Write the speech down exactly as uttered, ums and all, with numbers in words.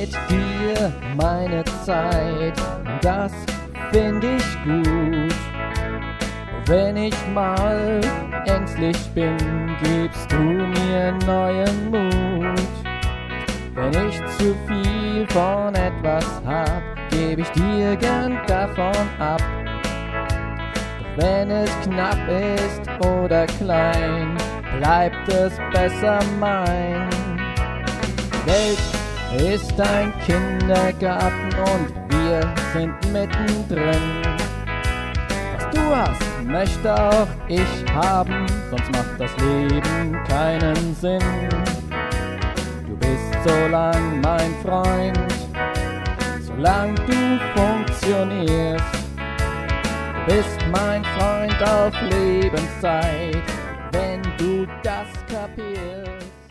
mit dir meine Zeit, das find ich gut. Wenn ich mal ängstlich bin, gibst du mir neuen Mut. Wenn ich zu viel von etwas hab, geb ich dir gern davon ab. Doch wenn es knapp ist oder klein, bleibt es besser mein. Die Welt ist ein Kindergarten und wir sind mittendrin. Was du hast, möchte auch ich haben, sonst macht das Leben keinen Sinn. Du bist so lang mein Freund, solang du funktionierst. Du bist mein Freund auf Lebenszeit, wenn du das kapierst.